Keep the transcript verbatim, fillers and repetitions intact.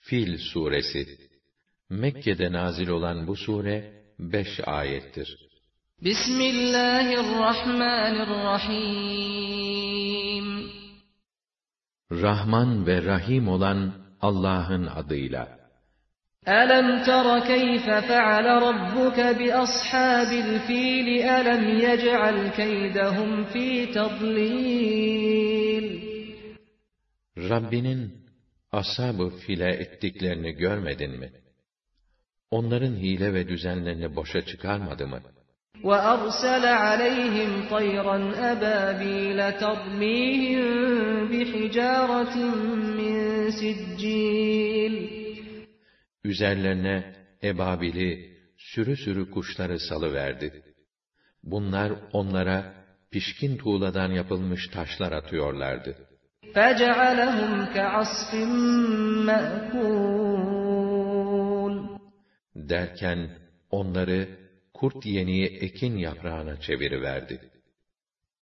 Fil suresi. Mekke'de nazil olan bu sure beş ayettir. Bismillahirrahmanirrahim. Rahman ve Rahim olan Allah'ın adıyla. Alam tara keyfe feale rabbuke bi ashabil fil alam yec'al keydehum fi tadlil. Rabbinin ashab-ı file ettiklerini görmedin mi? Onların hile ve düzenlerini boşa çıkarmadı mı? وَأَرْسَلَ عَلَيْهِمْ طَيْرًا أَبَابِيلَ تَرْمِيهِمْ بِحِجَارَةٍ مِّن سِجِّيلٍ. Üzerlerine ebabili, sürü sürü kuşları salıverdi. Bunlar onlara pişkin tuğladan yapılmış taşlar atıyorlardı. فَجَعَلَهُمْ كَعَصْفٍ مَأْكُولٍ. Derken onları kurt yeniği ekin yaprağına çeviriverdi.